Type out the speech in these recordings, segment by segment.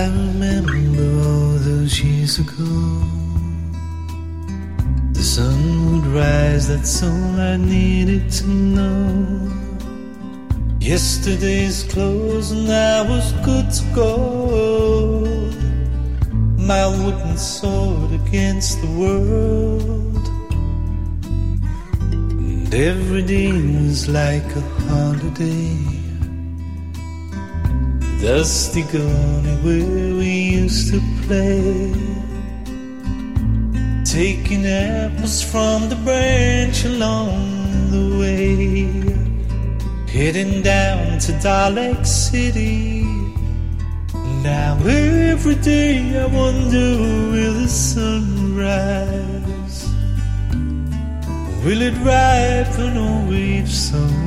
remember all those years ago, the sun would rise, that's all I needed to know. Yesterday's clothes and I was good to go. My wooden sword against the world, and every day was like a holiday. Dusty gully where we used to play, taking apples from the branch along the way, heading down to Dalek City. Now every day I wonder, will the sun rise? Will it ripen all we've sown?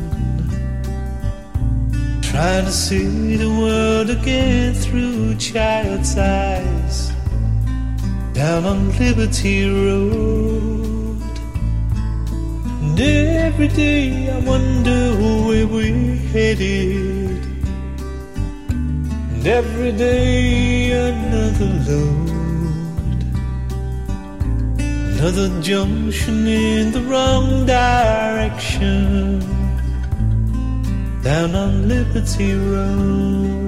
Trying to see the world again through child's eyes, down on Liberty Road. And every day I wonder where we're headed, and every day another load, another junction in the wrong direction, down on Liberty Road.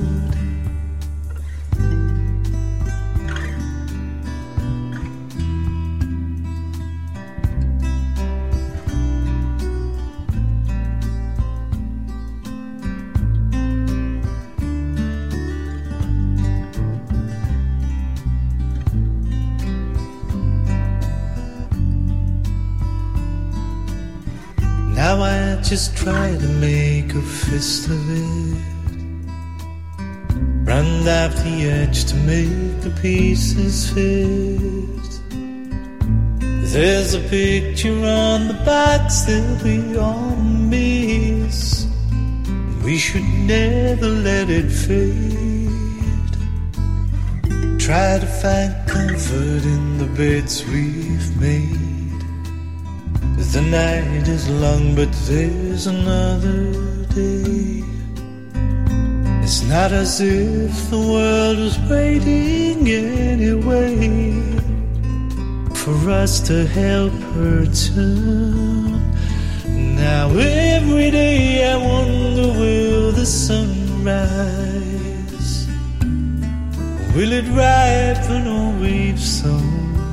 Now I just try to make a fist of it, round off the edge to make the pieces fit. There's a picture on the box that we all miss, we should never let it fade. Try to find comfort in the beds we've made. The night is long, but there's another day. It's not as if the world was waiting anyway for us to help her turn. Now every day I wonder, will the sun rise? Will it ripen all we've sown?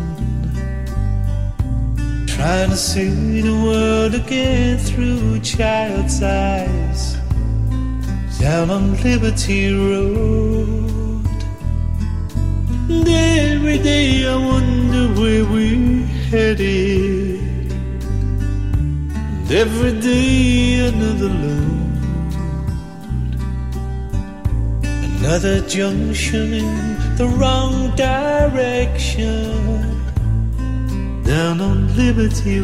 Trying to see the world again through child's eyes, down on Liberty Road. And every day I wonder where we're headed, and every day another load, another junction in the wrong direction, down on Liberty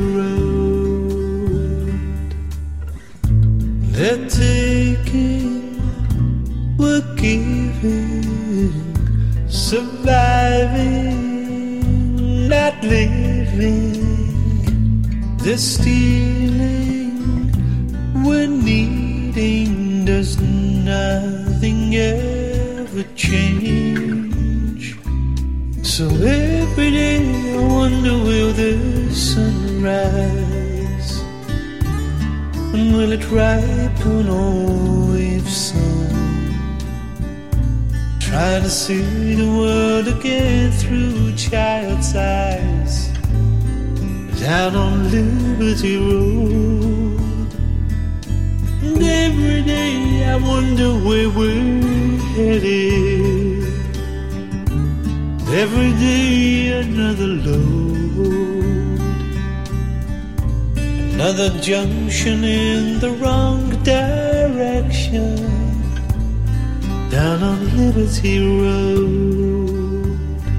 Road. They're taking, we're giving, surviving, not living. They're stealing, we're needing. Does nothing ever change? So every day I wonder, will the sun rise? And will it ripen all we've sown? Trying to see the world again through child's eyes, down on Liberty Road. And every day I wonder where we're headed, every day another load, another junction in the wrong direction, down on Liberty Road.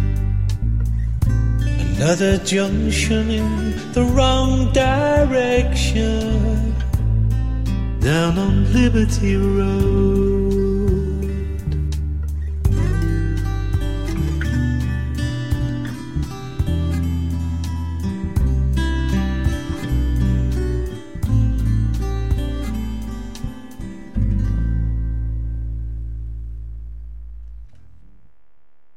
Another junction in the wrong direction, down on Liberty Road.